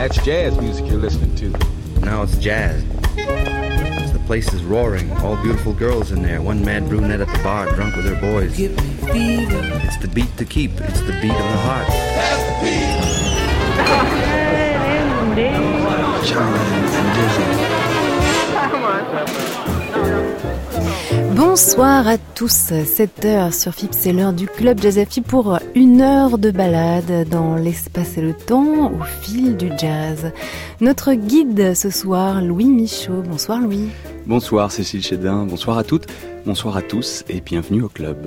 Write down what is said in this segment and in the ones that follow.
That's jazz music you're listening to. No, it's jazz. The place is roaring. All beautiful girls in there. One mad brunette at the bar, drunk with her boys. Give me fever. It's the beat to keep. It's the beat of the heart. That's the beat. Charlie and Dizzy. Bonsoir à tous, 7h sur FIP, c'est l'heure du Club Jazz FIP pour une heure de balade dans l'espace et le temps au fil du jazz. Notre guide ce soir, Louis Michaud. Bonsoir Louis. Bonsoir Cécile Chédin, bonsoir à toutes, bonsoir à tous et bienvenue au club.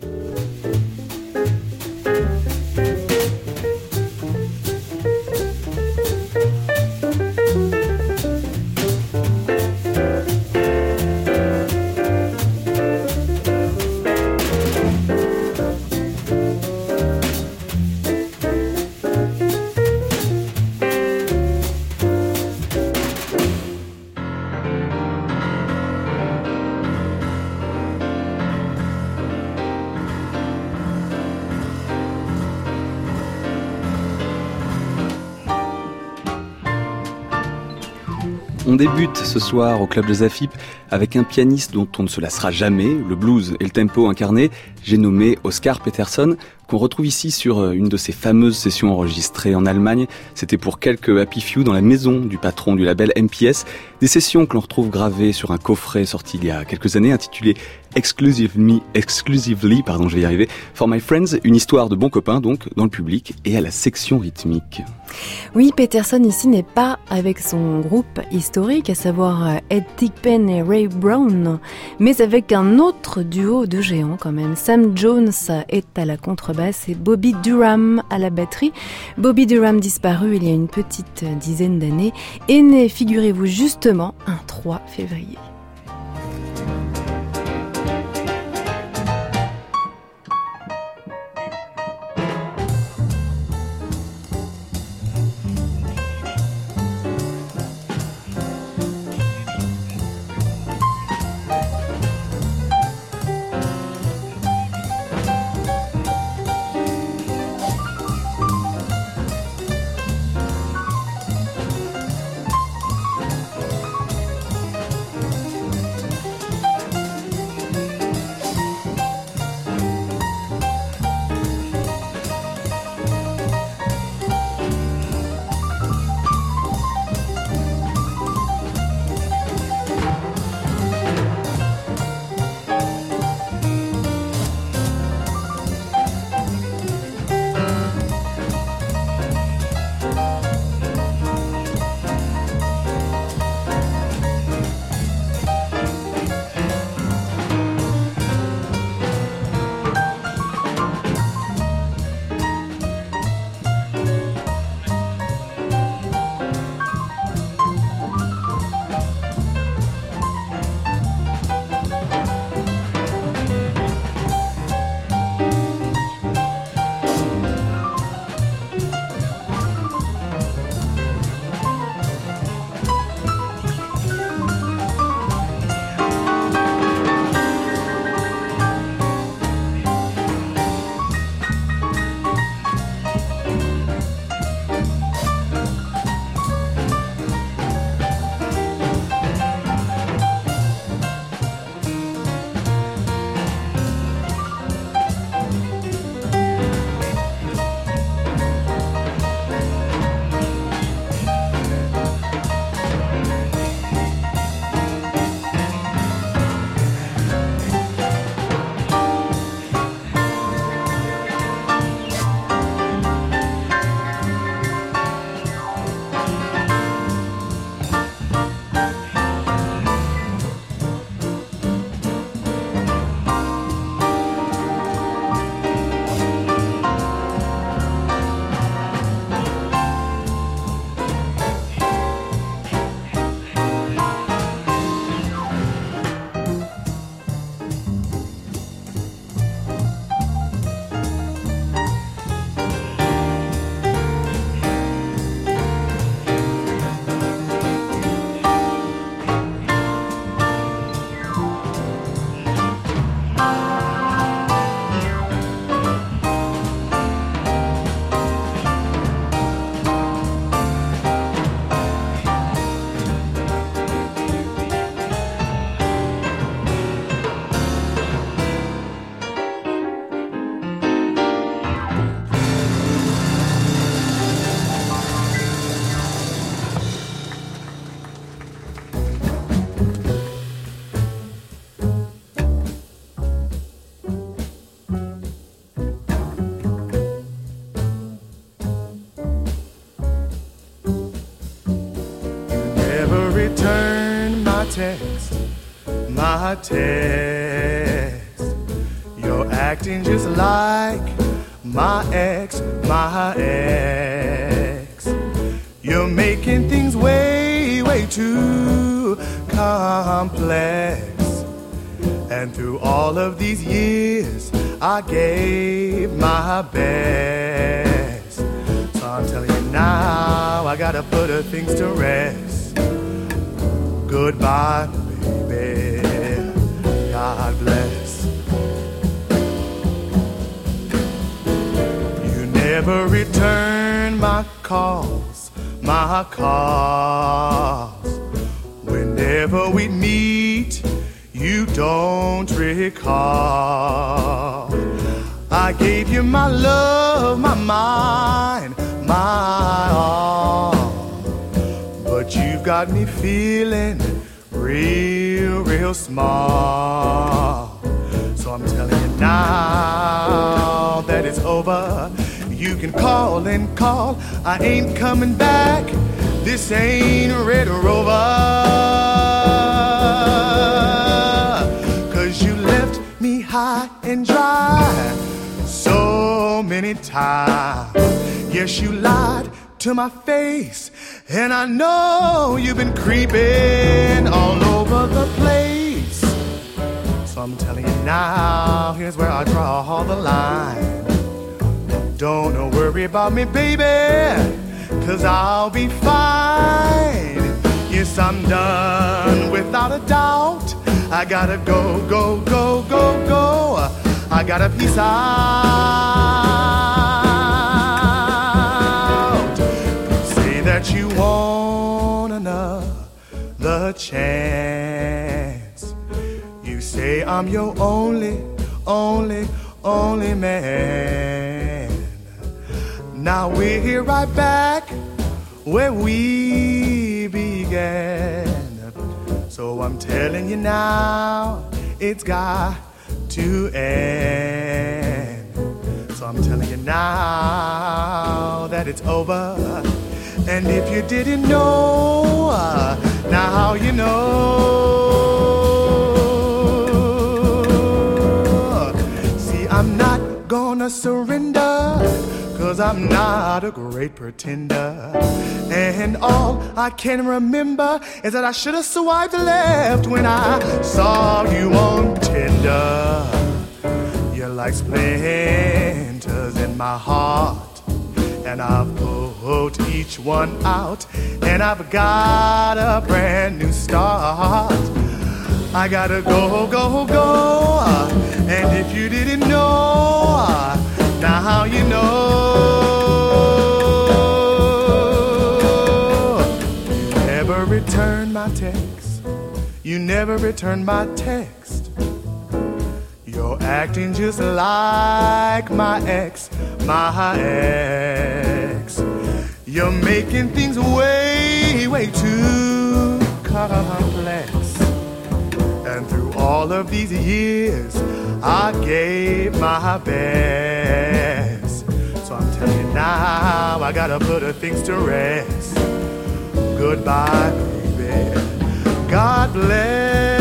On débute ce soir au Club Jazz FIP avec un pianiste dont on ne se lassera jamais, le blues et le tempo incarné, j'ai nommé Oscar Peterson, qu'on retrouve ici sur une de ses fameuses sessions enregistrées en Allemagne. C'était pour quelques Happy Few dans la maison du patron du label MPS, des sessions que l'on retrouve gravées sur un coffret sorti il y a quelques années intitulé Exclusively, For My Friends, une histoire de bons copains donc dans le public et à la section rythmique. Oui, Peterson ici n'est pas avec son groupe historique, à savoir Ed Thigpen et Ray Brown, mais avec un autre duo de géants quand même. Sam Jones est à la contrebasse et Bobby Durham à la batterie. Bobby Durham disparu il y a une petite dizaine d'années est né, figurez-vous justement, un 3 février. text, my text. You're acting just like my ex, my ex. You're making things way, way too complex. And through all of these years, I gave my best. So I'm telling you now, I gotta put her things to rest. Goodbye, baby. God bless. You never return my calls, my calls. Whenever we meet, you don't recall. I gave you my love, my mind, my all. But you've got me feeling real, real small. So I'm telling you now that it's over. You can call and call, I ain't coming back. This ain't a Red Rover. 'Cause you left me high and dry so many times. Yes, you lied to my face, and I know you've been creeping all over the place. So I'm telling you now, here's where I draw the line. Don't worry about me, baby, 'cause I'll be fine. Yes, I'm done without a doubt. I gotta go, go, go, go, go. I gotta peace out. Say that you want another chance. You say I'm your only, only, only man. Now we're here right back where we began. So I'm telling you now, it's got to end. So I'm telling you now that it's over. And if you didn't know, now you know. See, I'm not gonna surrender, 'cause I'm not a great pretender. And all I can remember is that I should have swiped left when I saw you on Tinder. You're like splinters in my heart, and I've pulled each one out, and I've got a brand new start. I gotta go, go, go. And if you didn't know, now you know. You never return my text. You never return my text. You're acting just like my ex, my ex. You're making things way, way too complex. And through all of these years, I gave my best. So I'm telling you now, I gotta put her things to rest. Goodbye, baby. God bless.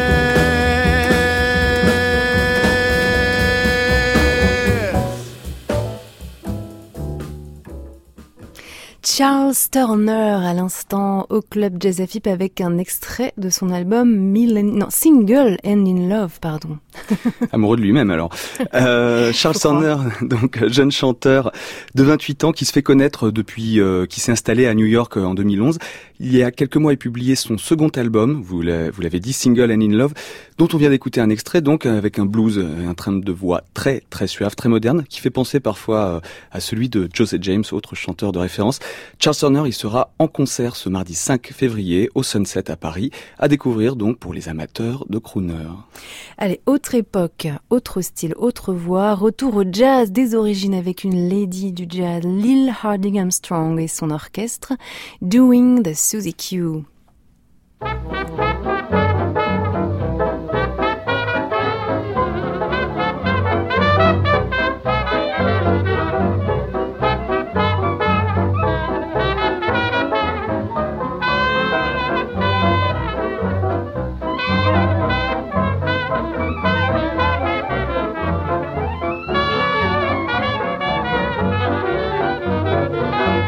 Charles Turner à l'instant au Club Jazz Afip avec un extrait de son album Single and in Love, pardon. Amoureux de lui-même alors. Charles Turner, donc jeune chanteur de 28 ans qui se fait connaître depuis qui s'est installé à New York en 2011. Il y a quelques mois, il a publié son second album, vous l'avez dit, Single and in Love, dont on vient d'écouter un extrait, donc avec un blues, un train de voix très très suave, très moderne, qui fait penser parfois à celui de José James, autre chanteur de référence. Charles Turner, il sera en concert ce mardi 5 février au Sunset à Paris, à découvrir donc pour les amateurs de crooner. Allez, autre époque, autre style, autre voix, retour au jazz des origines avec une lady du jazz, Lil Harding Armstrong et son orchestre, Doing the Suzy Q.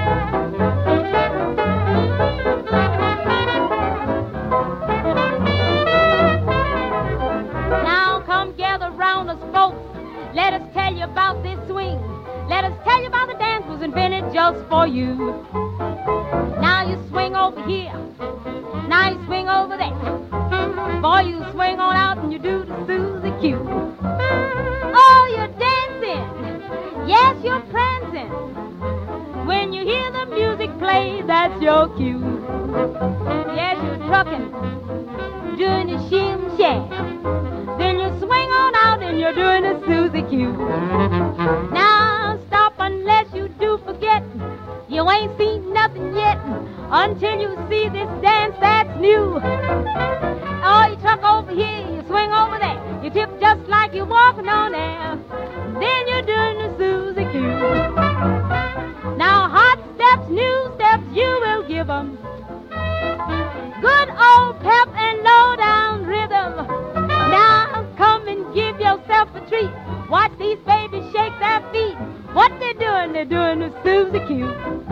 Now come gather round us folks. Let us tell you about this swing. Let us tell you about the dance was invented just for you. Now you swing over here. Now you swing over there. Boy, you swing on out and you do the Susie Q. Oh, you're dancing. Yes, you're prancing. When you hear the music play, that's your cue. Yes, you're trucking, doing the shim sham. Then you swing on out and you're doing the Susie Q. Now stop unless you do forget. You ain't seen nothing yet until you see this dance that's new. Oh, you truck over here, you swing over there. You tip just like you're walking on air. Then you're doing the Susie Q. Now hot steps, new steps, you will give 'em. Good old pep and low down rhythm. Now come and give yourself a treat. Watch these babies shake their feet. What they're doing the Susie Q.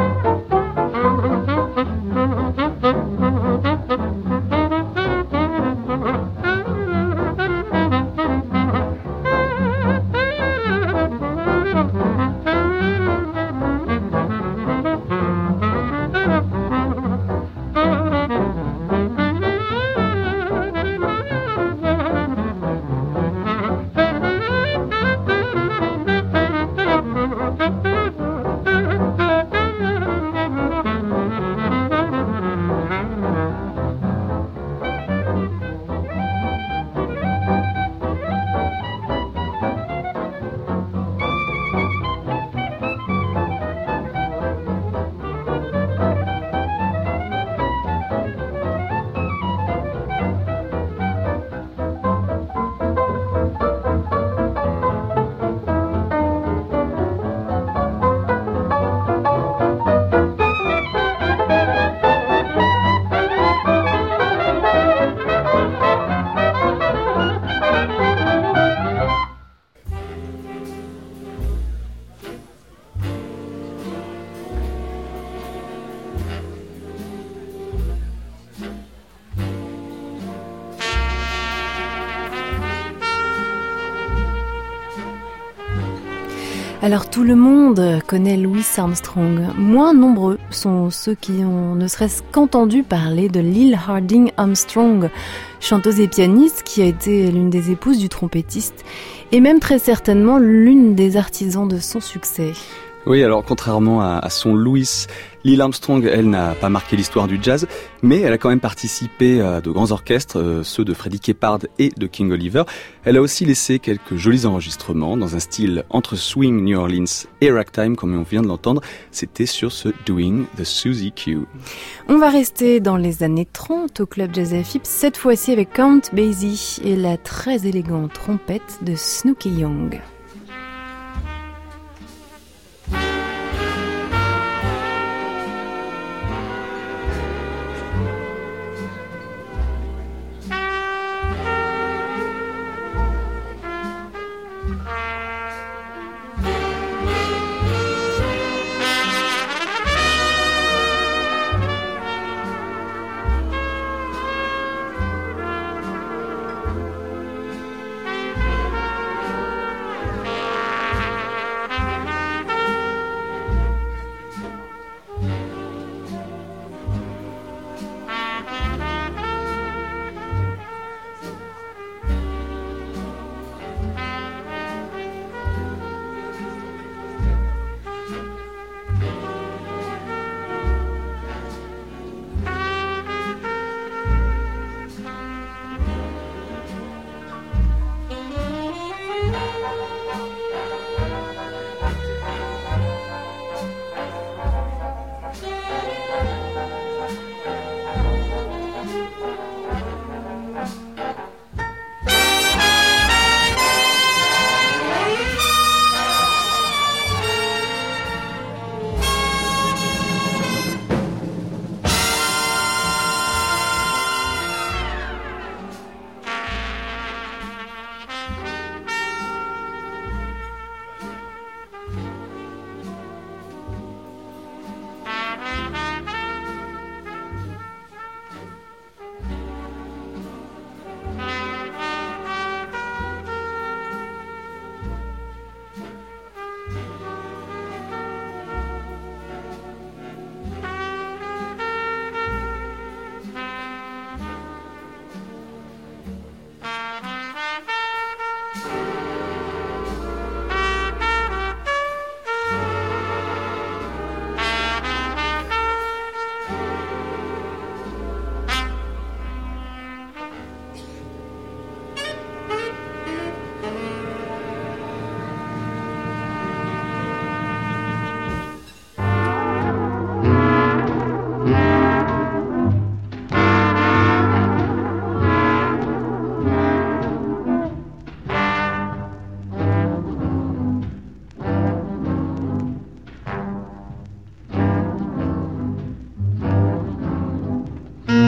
Alors tout le monde connaît Louis Armstrong. Moins nombreux sont ceux qui ont ne serait-ce qu'entendu parler de Lil Harding Armstrong, chanteuse et pianiste qui a été l'une des épouses du trompettiste et même très certainement l'une des artisans de son succès. Oui, alors contrairement à son Louis, Lil Armstrong, elle n'a pas marqué l'histoire du jazz, mais elle a quand même participé à de grands orchestres, ceux de Freddie Keppard et de King Oliver. Elle a aussi laissé quelques jolis enregistrements dans un style entre swing, New Orleans et ragtime, comme on vient de l'entendre. C'était sur ce Doing the Susie Q. On va rester dans les années 30 au Club Jazz Phipps, cette fois-ci avec Count Basie et la très élégante trompette de Snooky Young.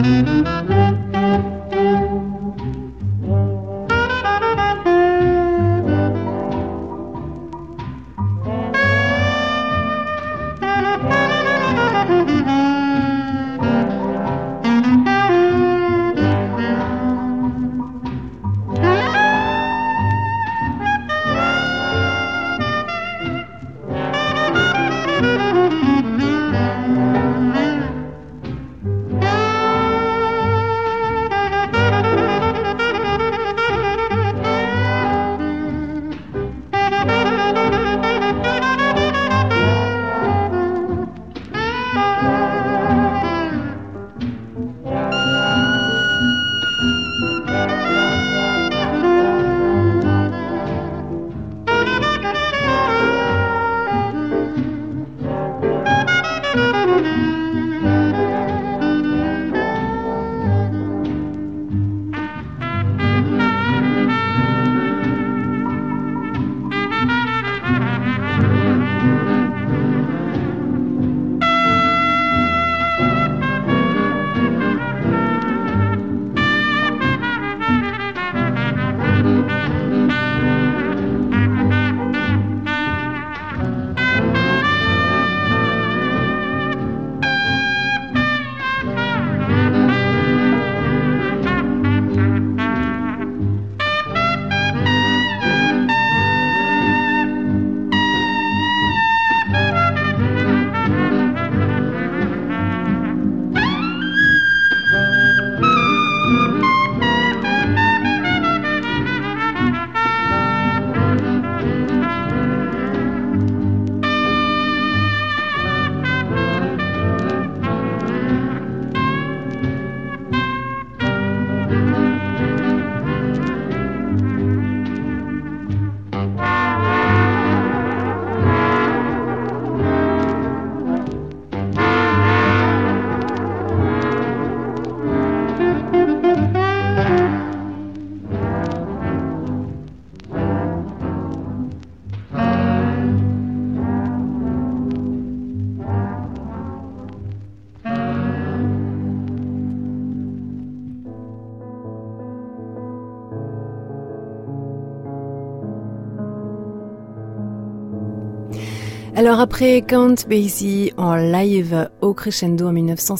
Alors après Count Basie en live au Crescendo en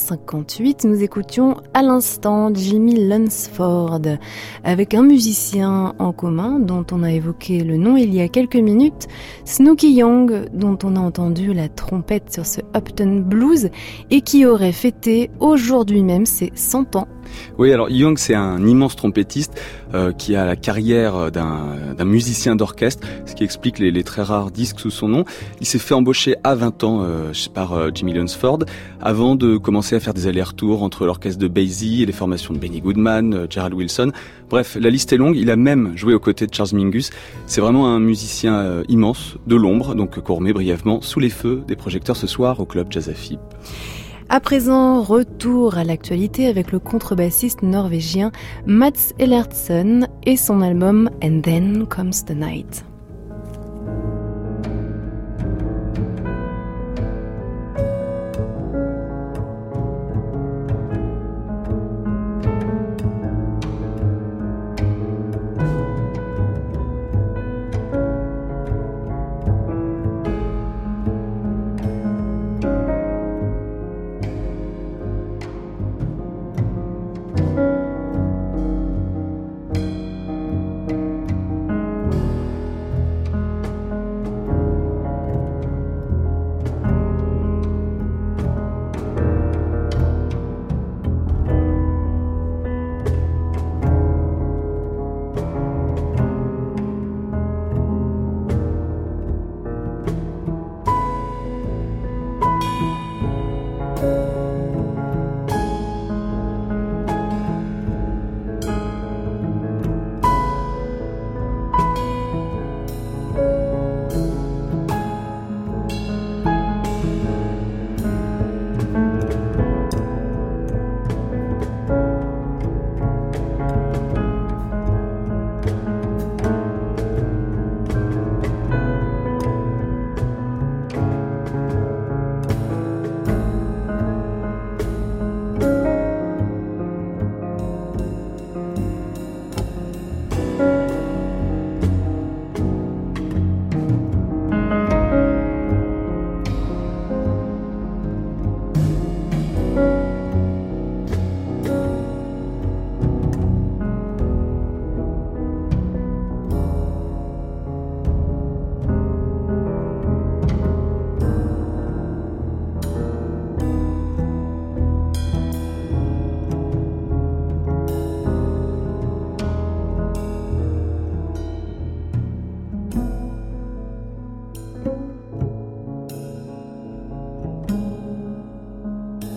1958, nous écoutions à l'instant Jimmy Lunsford avec un musicien en commun dont on a évoqué le nom il y a quelques minutes, Snooky Young, dont on a entendu la trompette sur ce Upton Blues et qui aurait fêté aujourd'hui même ses 100 ans. Oui, alors Young, c'est un immense trompettiste qui a la carrière d'un musicien d'orchestre, ce qui explique les très rares disques sous son nom. Il s'est fait embaucher à 20 ans par Jimmy Lunsford avant de commencer à faire des allers-retours entre l'orchestre de Basie et les formations de Benny Goodman, Gerald Wilson. Bref, la liste est longue. Il a même joué aux côtés de Charles Mingus. C'est vraiment un musicien immense, de l'ombre, donc qu'on remet brièvement sous les feux des projecteurs ce soir au Club Jazz AFIP. À présent, retour à l'actualité avec le contrebassiste norvégien Mats Ellertsen et son album And Then Comes the Night.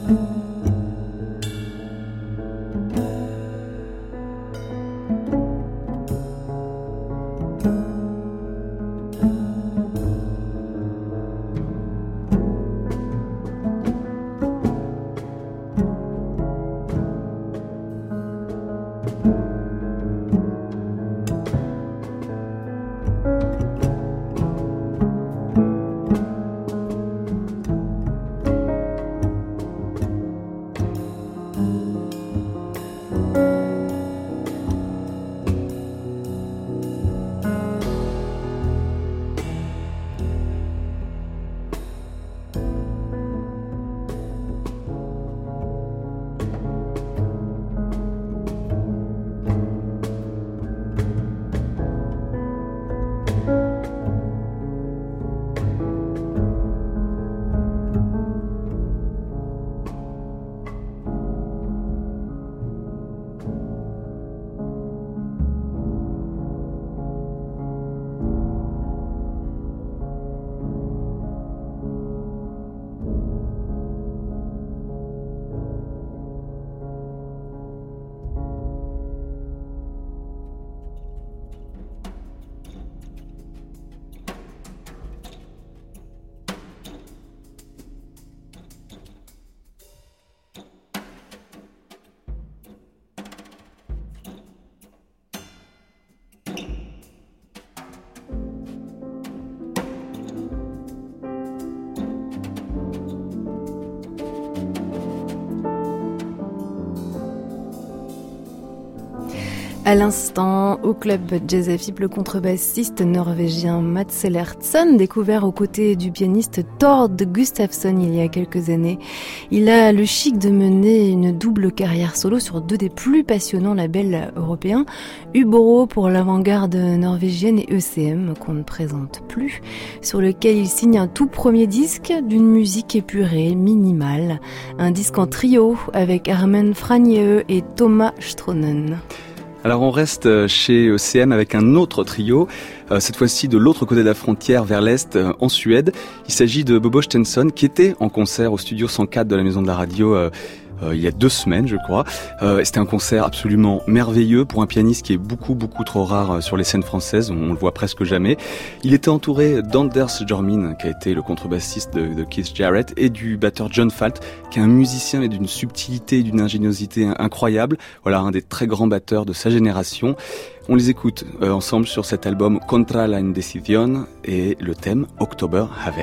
À l'instant, au club Jazz AFIP, le contrebassiste norvégien Mats Ellertson, découvert aux côtés du pianiste Tord Gustafsson il y a quelques années. Il a le chic de mener une double carrière solo sur deux des plus passionnants labels européens, Uboro pour l'avant-garde norvégienne et ECM, qu'on ne présente plus, sur lequel il signe un tout premier disque d'une musique épurée, minimale, un disque en trio avec Armen Franieu et Thomas Stronen. Alors on reste chez ECM avec un autre trio, cette fois-ci de l'autre côté de la frontière vers l'Est, en Suède. Il s'agit de Bobo Stenson qui était en concert au studio 104 de la Maison de la Radio il y a 2 semaines, je crois. C'était un concert absolument merveilleux pour un pianiste qui est beaucoup trop rare sur les scènes françaises, on le voit presque jamais. Il était entouré d'Anders Jormin, qui a été le contrebassiste de Keith Jarrett, et du batteur John Falt, qui est un musicien et d'une subtilité et d'une ingéniosité incroyable. Voilà, un des très grands batteurs de sa génération. On les écoute ensemble sur cet album Contra la Indecisión et le thème October Havet.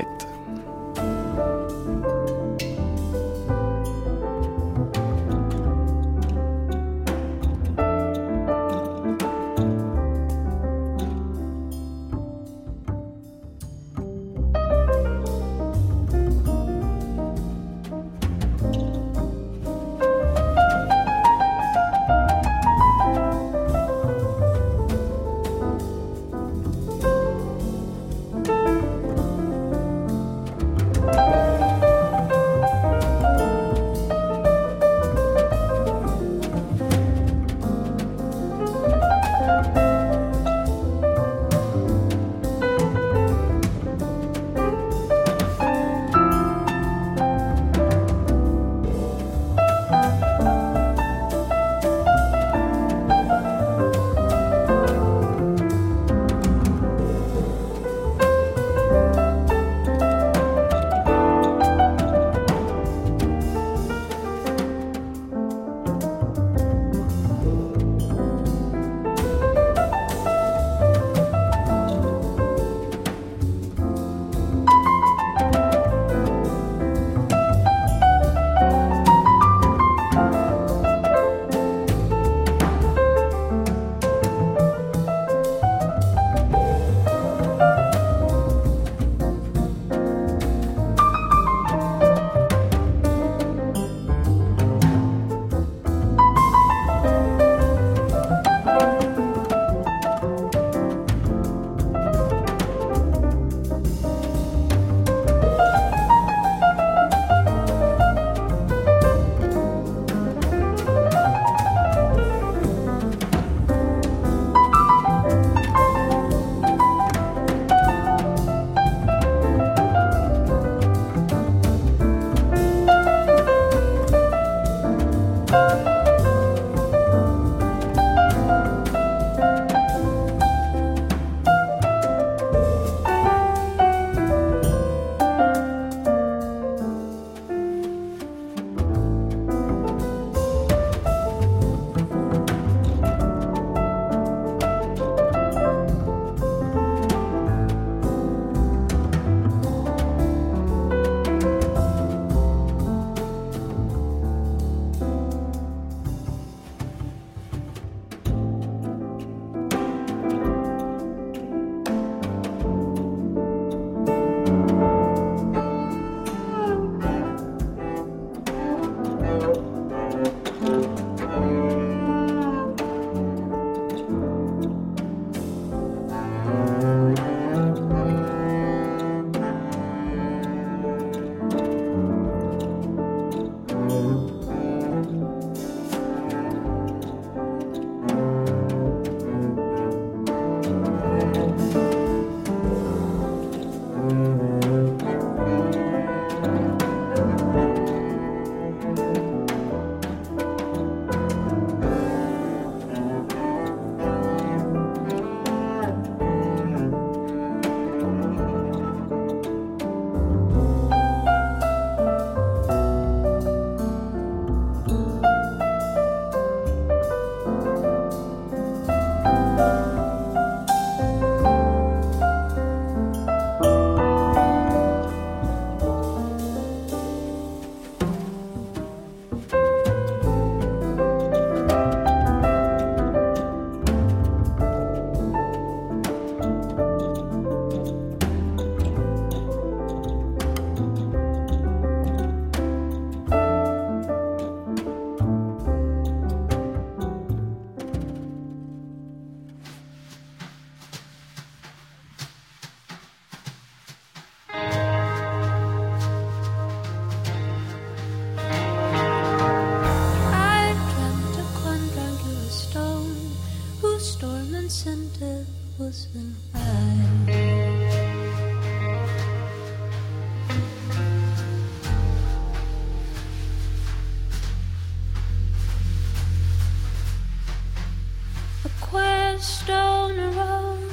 stone around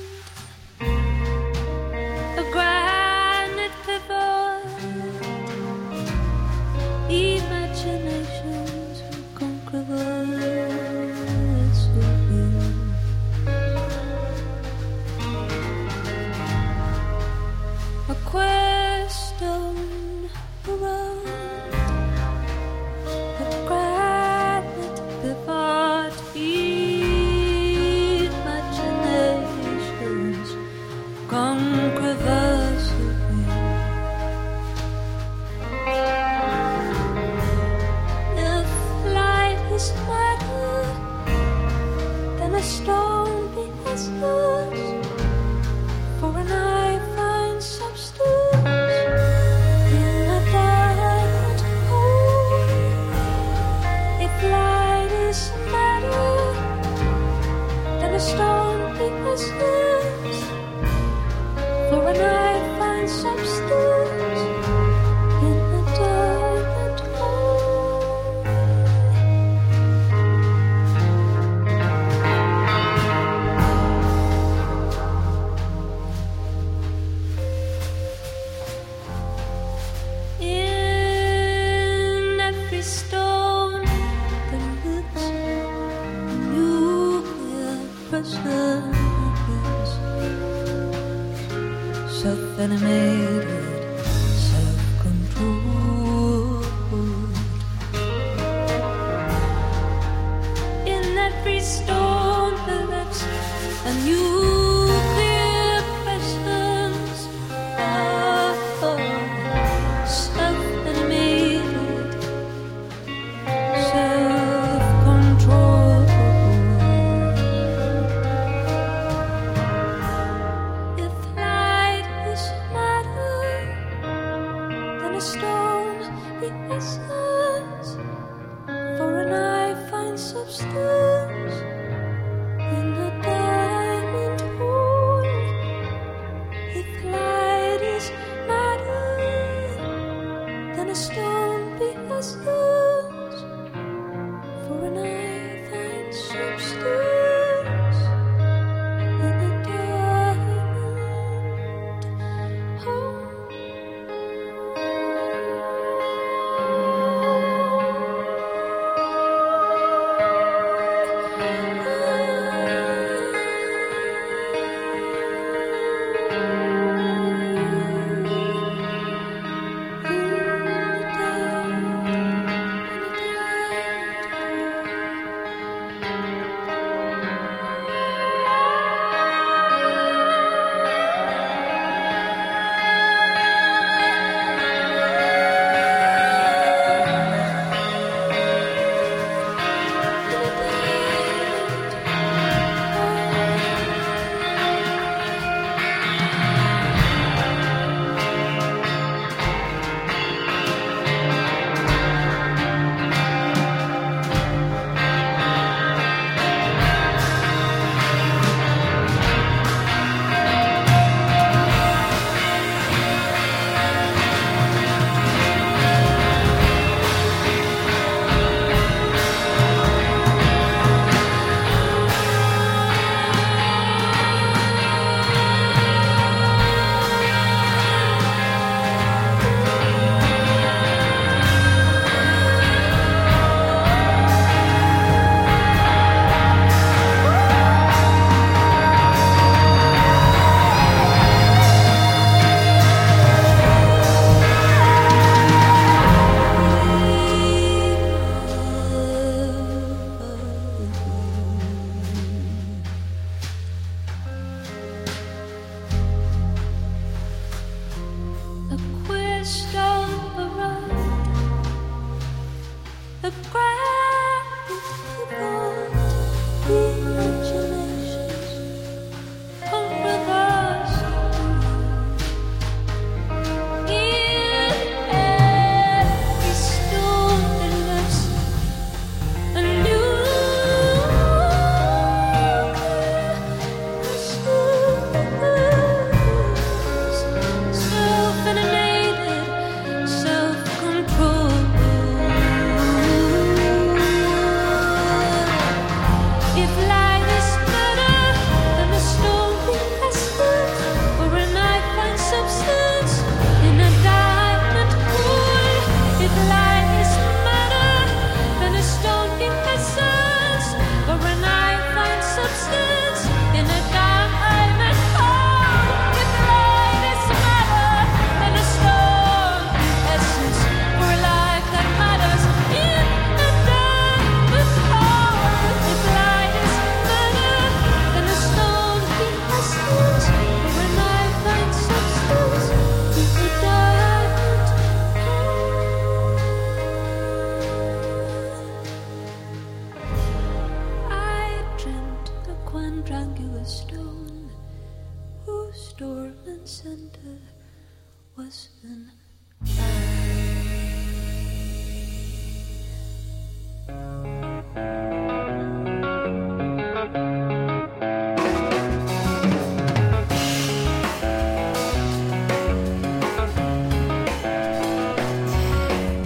a granite pivot. Imaginations will conquer us with you. A quest stone around a granite pivot. Imaginations conquer us with you. If life is matter, then a stone becomes us. For an eye finds substance in a diamond hole. If light is matter, then a stone becomes us. For an eye finds substance in a diamond hole. In every stone there lives a nuclear presence, self-animated, self-controlled. In every stone there lives a nuclear presence, self-animated, self-controlled. If light is matter, then a stone the essence. For an eye finds substance in a diamond hole. If light is matter, then a stone the essence. For an eye finds substance in a diamond hole.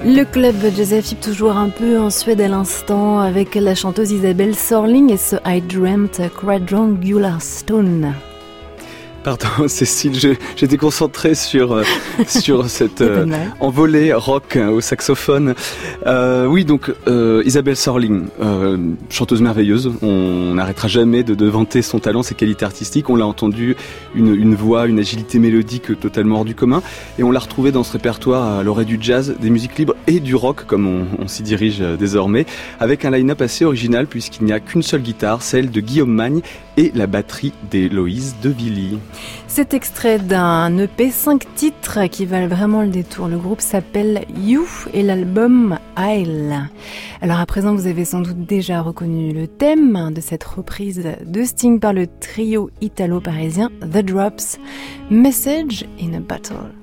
Le club Jazz AFIP toujours un peu en Suède à l'instant avec la chanteuse Isabelle Sorling et ce I Dreamt Quadrangular Stone. Pardon Cécile, j'étais concentré sur cette envolée rock au saxophone. Oui, donc Isabelle Sorling, chanteuse merveilleuse. On n'arrêtera jamais de vanter son talent, ses qualités artistiques. On l'a entendu, une voix, une agilité mélodique totalement hors du commun. Et on l'a retrouvée dans ce répertoire à l'oreille du jazz, des musiques libres et du rock, comme on s'y dirige désormais, avec un line-up assez original puisqu'il n'y a qu'une seule guitare, celle de Guillaume Magne, et la batterie d'Héloïse de Villy. C'est extrait d'un EP 5 titres qui valent vraiment le détour. Le groupe s'appelle You et l'album Isle. Alors à présent, vous avez sans doute déjà reconnu le thème de cette reprise de Sting par le trio italo-parisien The Drops, Message in a Bottle.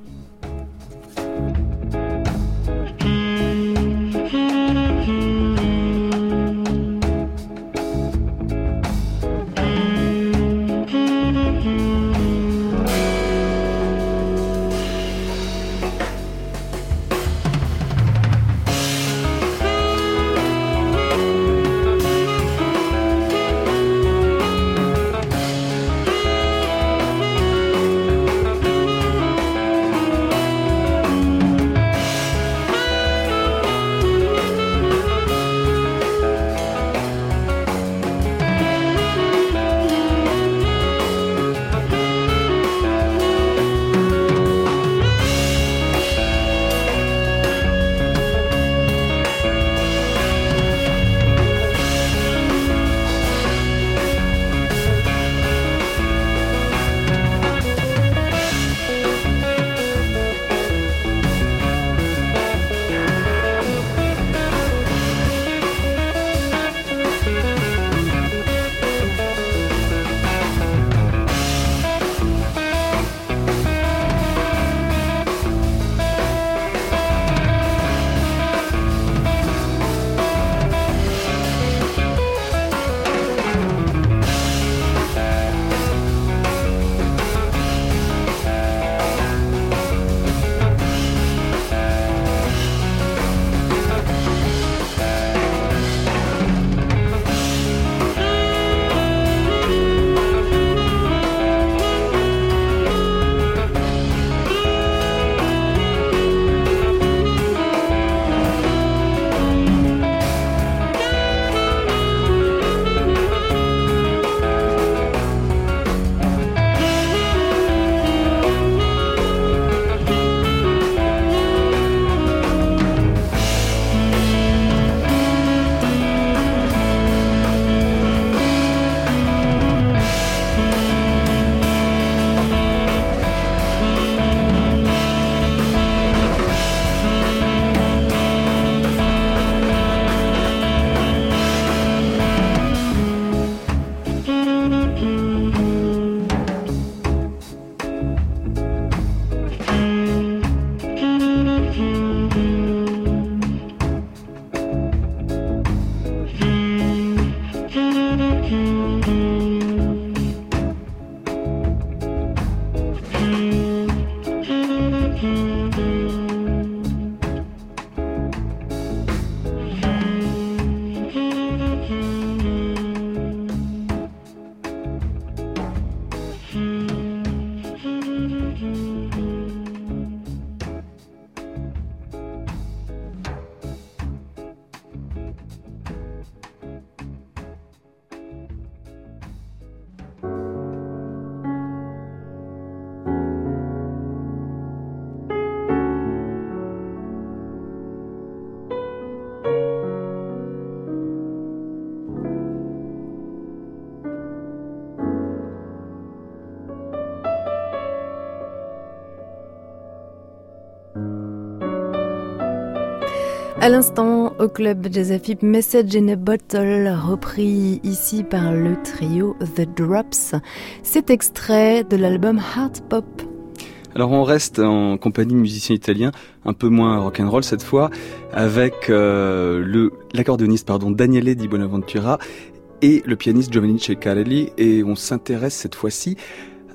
À l'instant, au club Jazz AFIP, Message in a Bottle, repris ici par le trio The Drops. C'est extrait de l'album Heart Pop. Alors on reste en compagnie de musiciens italiens, un peu moins rock'n'roll cette fois, avec l'accordéoniste Daniele Di Bonaventura et le pianiste Giovanni Ceccarelli, et on s'intéresse cette fois-ci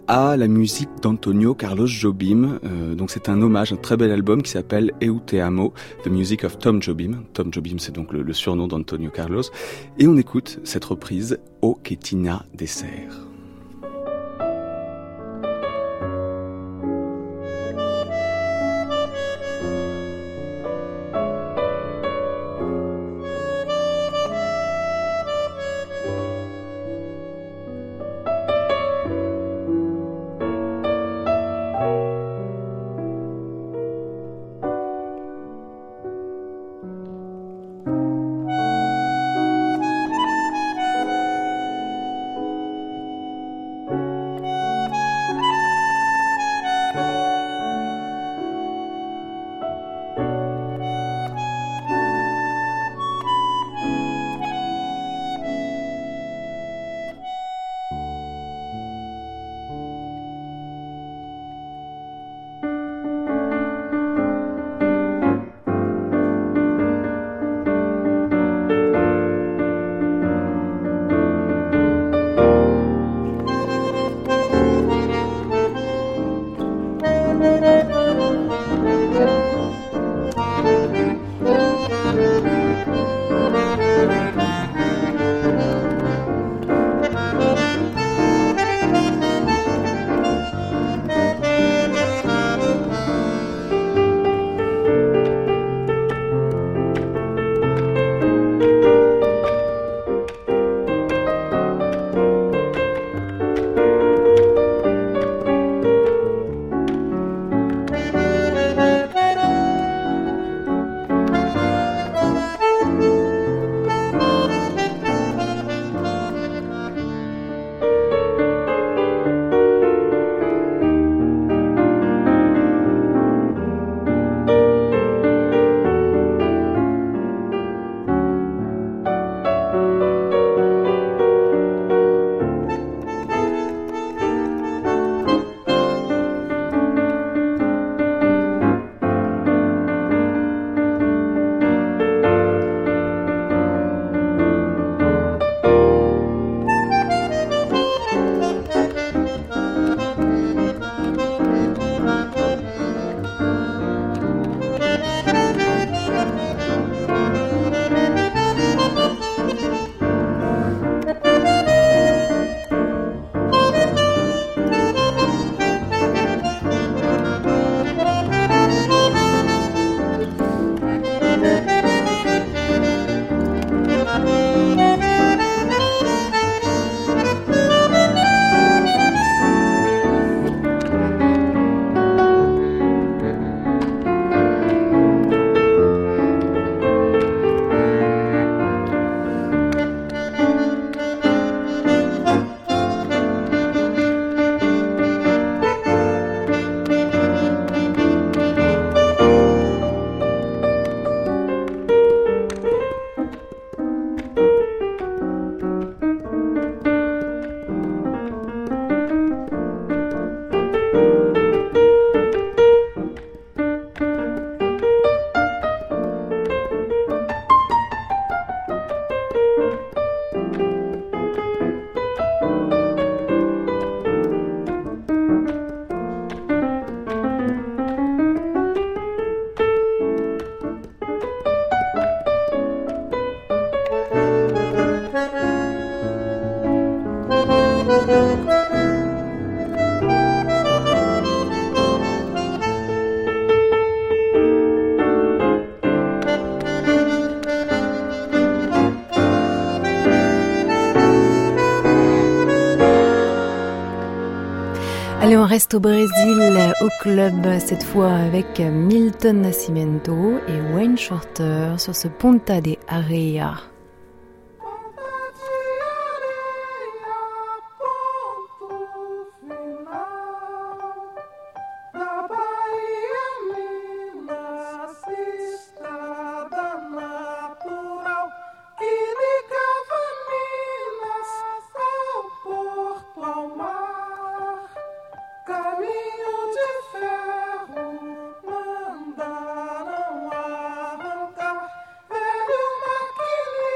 à la musique d'Antonio Carlos Jobim. Donc c'est un hommage, un très bel album qui s'appelle Eu Te Amo, The Music of Tom Jobim. Tom Jobim, c'est donc le surnom d'Antonio Carlos. Et on écoute cette reprise O Que Tinha de Ser. Allez, on reste au Brésil, au club, cette fois avec Milton Nascimento et Wayne Shorter sur ce Ponta de Areia. Mandaram arrancar velho maquininha.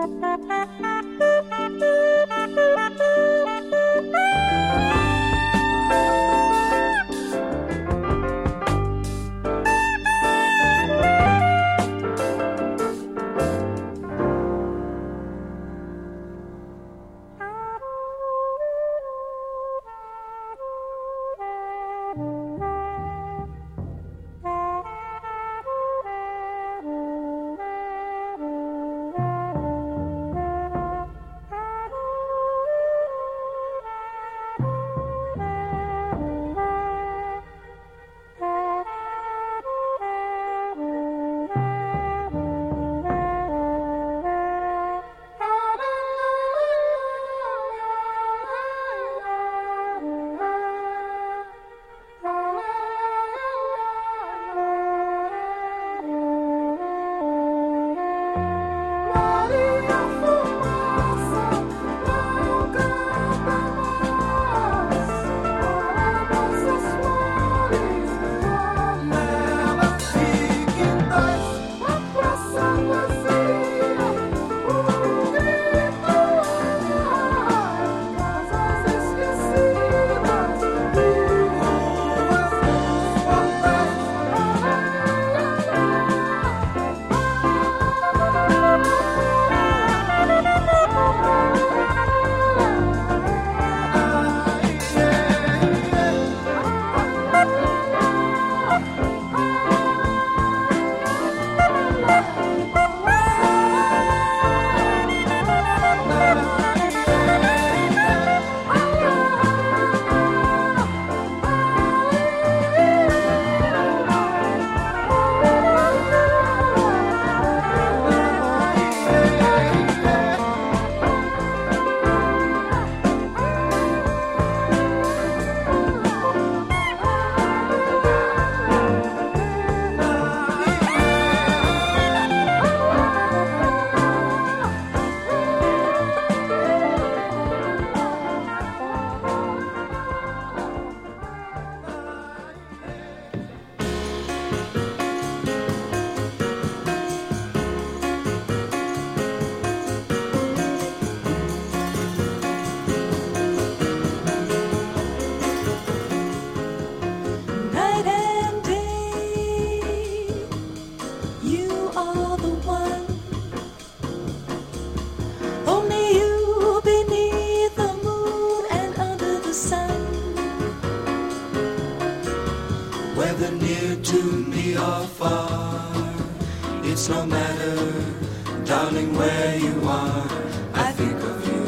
It's no matter, darling, where you are, I think of you.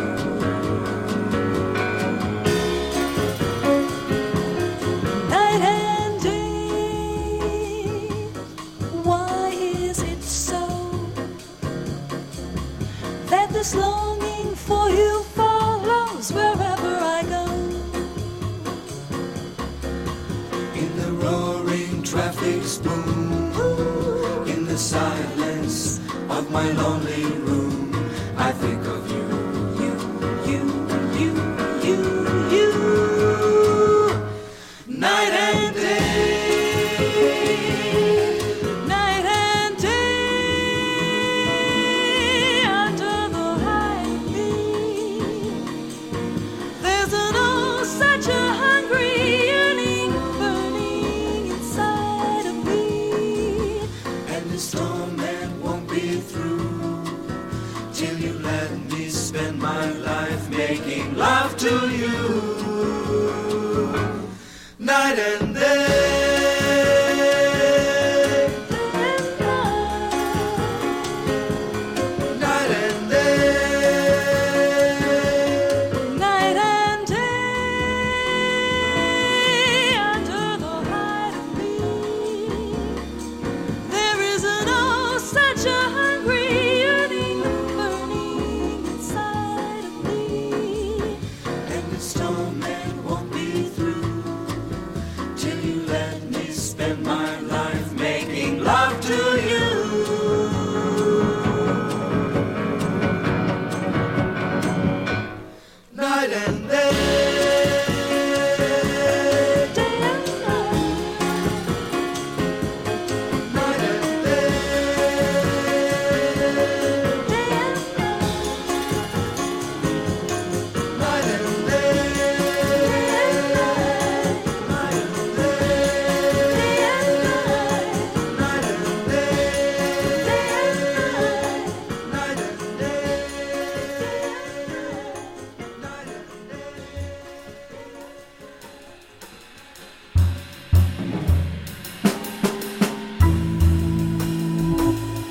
Night and day, why is it so that this longing for you follows wherever I go? In the roaring traffic's boom, in the silence of my lonely room, I think of you. You. Night and day, Night and day, under the high beam, there's an oh such a hungry yearning burning inside of me. and this torment won't be through till you let me spend my life making love to you. Night and day, night and day, Night and day, under the high beam, there is an oh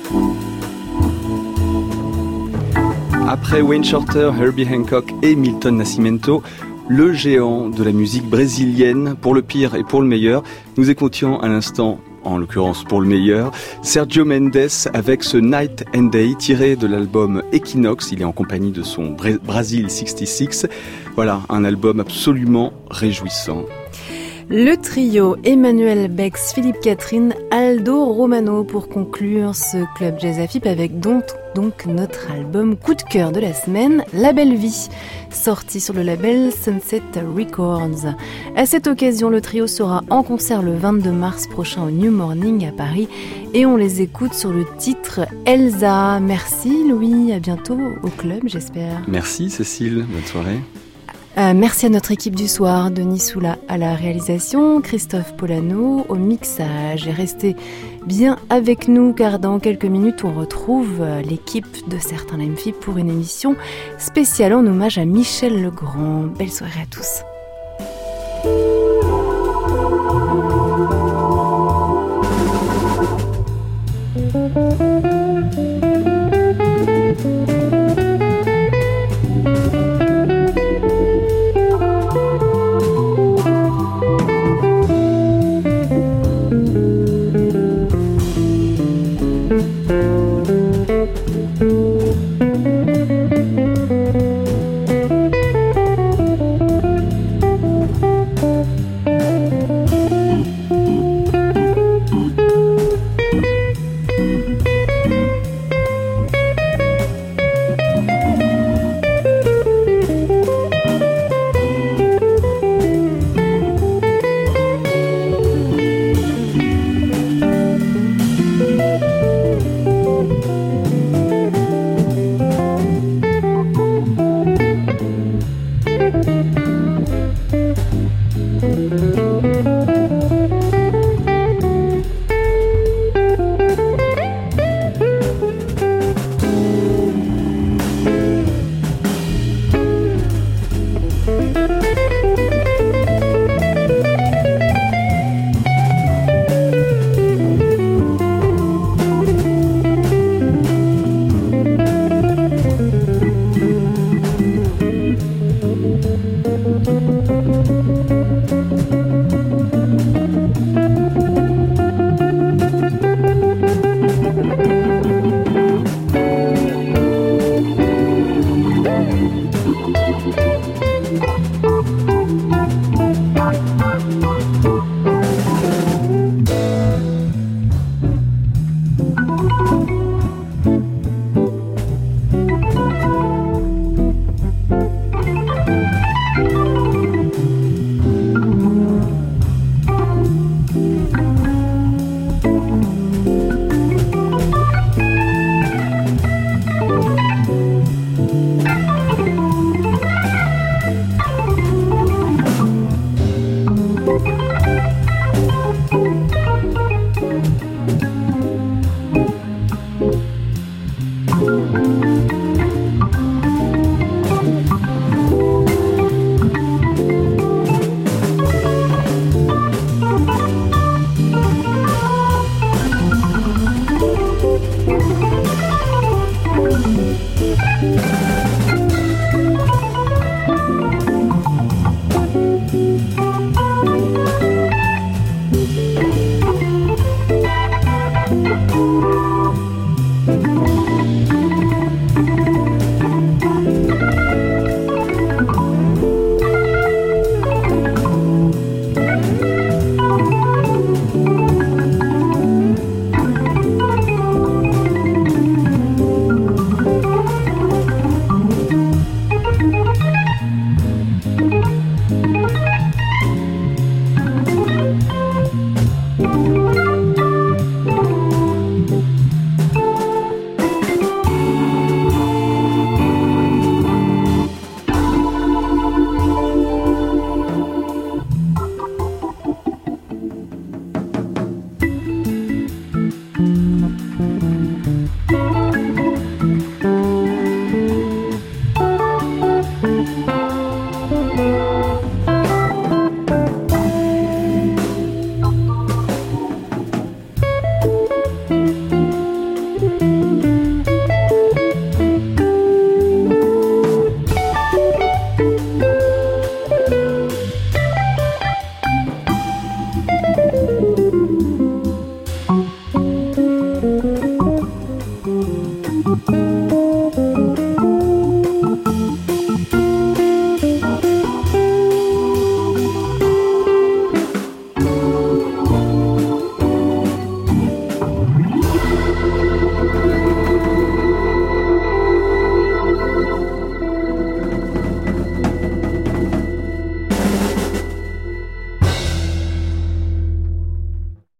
Après Wayne Shorter, Herbie Hancock et Milton Nascimento, le géant de la musique brésilienne, pour le pire et pour le meilleur, nous écoutions à l'instant, en l'occurrence pour le meilleur, Sergio Mendes avec ce Night and Day tiré de l'album Equinox. Il est en compagnie de son Brazil 66. Voilà, un album absolument réjouissant. Le trio Emmanuel Bex, Philippe Catherine, Aldo Romano pour conclure ce Club Jazz AFIP avec donc notre album coup de cœur de la semaine, La Belle Vie, sorti sur le label Sunset Records. À cette occasion, le trio sera en concert le 22 mars prochain au New Morning à Paris et on les écoute sur le titre Elsa. Merci Louis, à bientôt au club j'espère. Merci Cécile, bonne soirée. Merci à notre équipe du soir, Denis Soula à la réalisation, Christophe Polano au mixage. Et restez bien avec nous car dans quelques minutes on retrouve l'équipe de Certains l'AMFIP pour une émission spéciale en hommage à Michel Legrand. Belle soirée à tous.